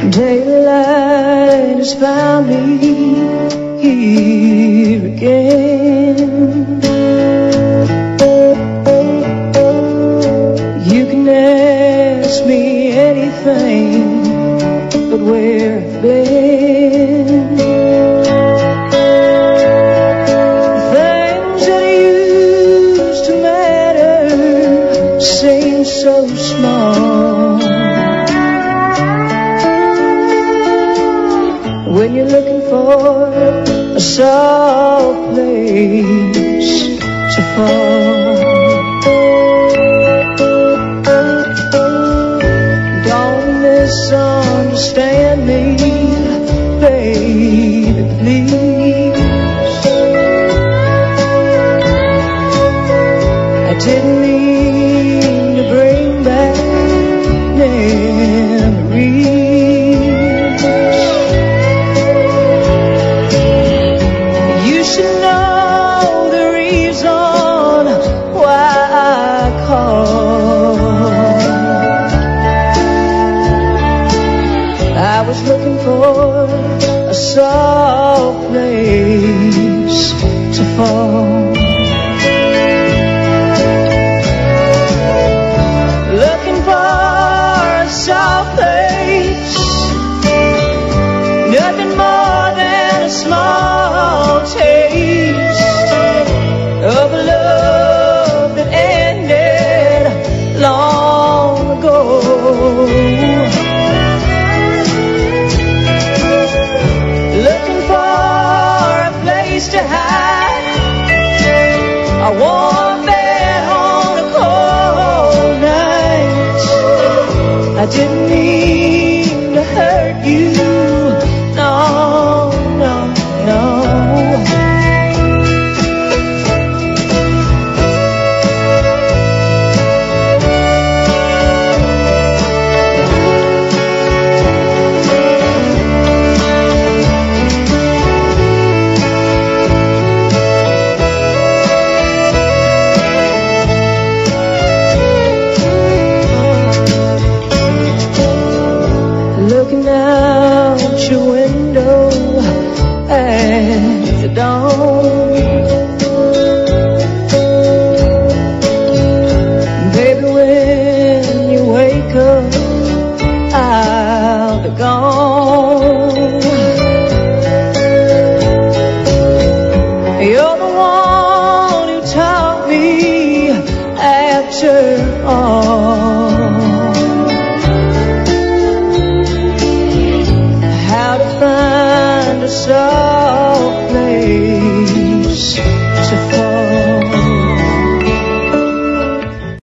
Daylight has found me here again. You can ask me anything, but where I've been. Things that used to matter seem so small when you're looking for a soft place to fall. Don't misunderstand me, baby, please. I didn't mean to bring back memories. You should know the reason why I called. I was looking for a soft place to fall. Looking for a soft place, nothing more than a small taste of a love that ended long ago. Looking for a place to hide, a warm bed on a cold night. I didn't mean to hurt you, no, no, no. Looking out your window at the dawn, baby, when you wake up, I'll be gone. You're the one who taught me after all how to find a soft